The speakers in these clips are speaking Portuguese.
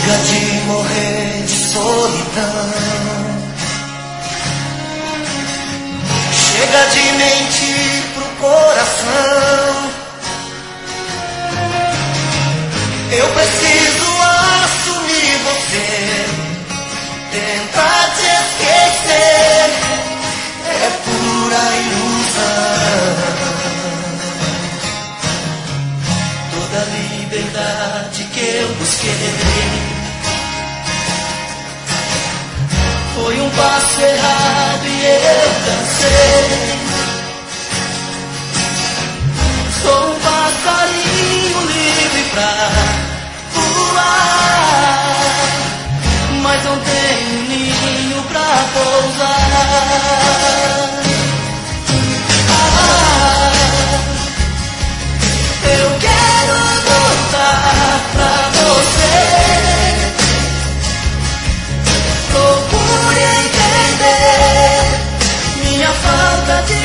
Chega de morrer de solidão. Chega de mentir pro coração. Eu preciso assumir você. Tentar te esquecer é pura ilusão. Toda liberdade que eu busquei foi um passo errado e eu dancei. Sou um passarinho livre pra voar, mas não tenho ninho pra pousar. Eu quero voltar pra você. Procure entender minha falta de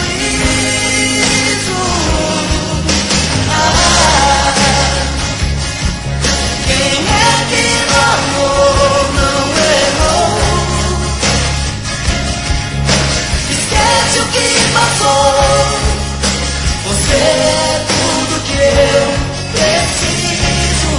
juízo. Quem é que no amor não errou? Esquece o que passou. Você é tudo que eu preciso.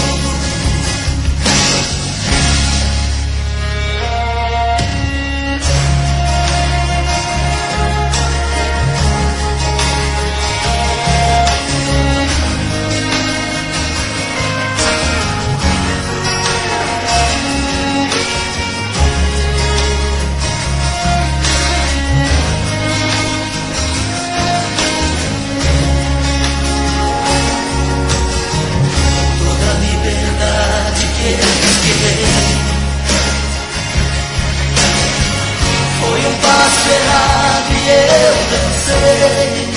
Foi um passo errado e eu dancei.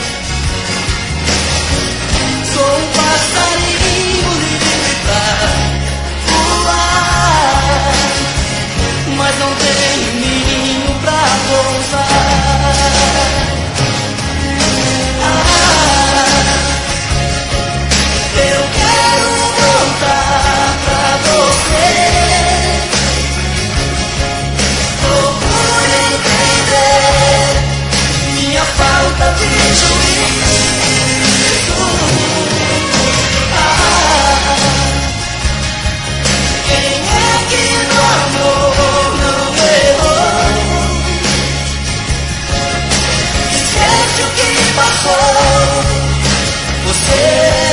Sou um passarinho livre pra voar, mas não tenho ninho pra pousar. Eu quero voltar pra você. Minha falta de juízo. Quem é que no amor não errou? Esquece o que passou. Você